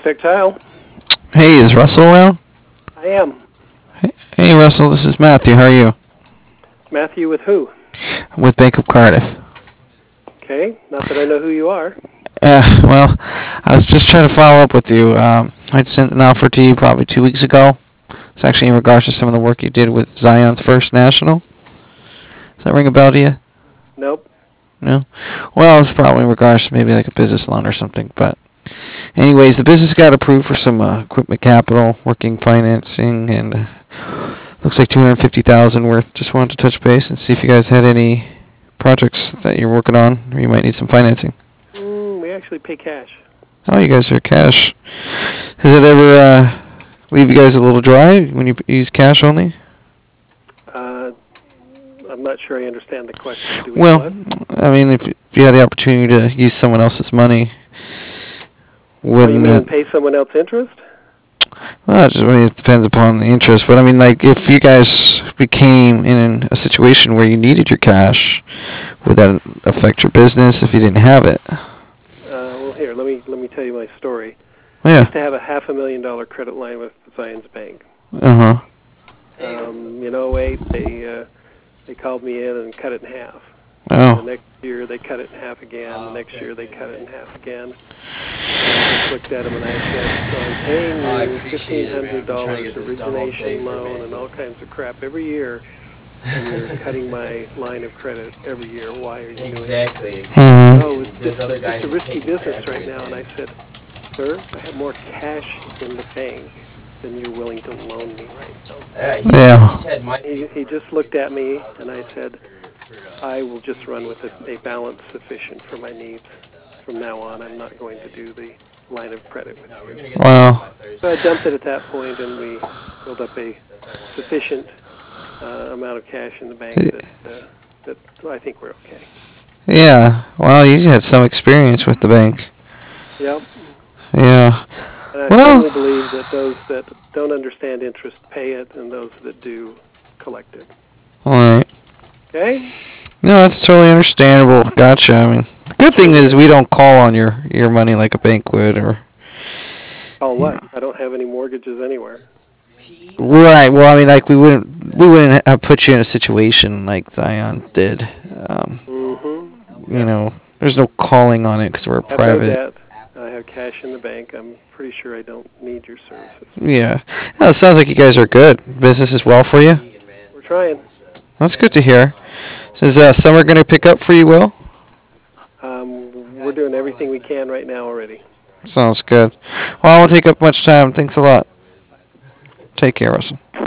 Textile. Hey, is Russell around? I am. Hey, Russell, this is Matthew. How are you? Matthew with who? With Bank of Cardiff. Okay, not that I know who you are. Well, I was just trying to follow up with you. I'd sent an offer to you probably 2 weeks ago. It's actually in regards to some of the work you did with Zion's First National. Does that ring a bell to you? Nope. No? Well, it's probably in regards to maybe like a business loan or something. But anyways, the business got approved for some equipment capital, working financing, and looks like $250,000 worth. Just wanted to touch base and see if you guys had any projects that you're working on or you might need some financing. We actually pay cash. Oh, you guys are cash. Does it ever leave you guys a little dry when you use cash only? I'm not sure I understand the question. Well, I mean, if you had the opportunity to use someone else's money, wouldn't you mean pay someone else interest? Well, it depends upon the interest. But I mean, like, if you guys became in a situation where you needed your cash, would that affect your business if you didn't have it? Well, here, let me tell you my story. Yeah. I used to have a $500,000 credit line with Zions Bank. Uh-huh. In 2008, they called me in and cut it in half. Oh. The next year, they cut it in half again. The next year, they cut it in half again. And I just looked at them and I said, so I'm paying you $1,500 origination loan and all kinds of crap every year, and you're cutting my line of credit every year. Why are you doing that? Mm-hmm. Oh, it's a risky business right now. And I said, sir, I have more cash in the bank than you're willing to loan me right now. Yeah. He just looked at me, and I said, I will just run with a balance sufficient for my needs. From now on, I'm not going to do the line of credit with you. Wow. So I dumped it at that point, and we built up a sufficient amount of cash in the bank that I think we're okay. Yeah. Well, you had some experience with the bank. Yep. Yeah. And I firmly believe that those that don't understand interest pay it, and those that do collect it. All right. Okay? No, that's totally understandable. Gotcha. I mean, the good thing is we don't call on your money like a bank would, or. Oh, what? I don't have any mortgages anywhere. Right. Well, I mean, like we wouldn't have put you in a situation like Zion did. You know, there's no calling on it because we're private. I have no debt. I have cash in the bank. I'm pretty sure I don't need your services. Yeah. No, it sounds like you guys are good. Business is well for you. We're trying. That's good to hear. So is summer going to pick up for you, Will? We're doing everything we can right now already. Sounds good. Well, I won't take up much time. Thanks a lot. Take care, Russell.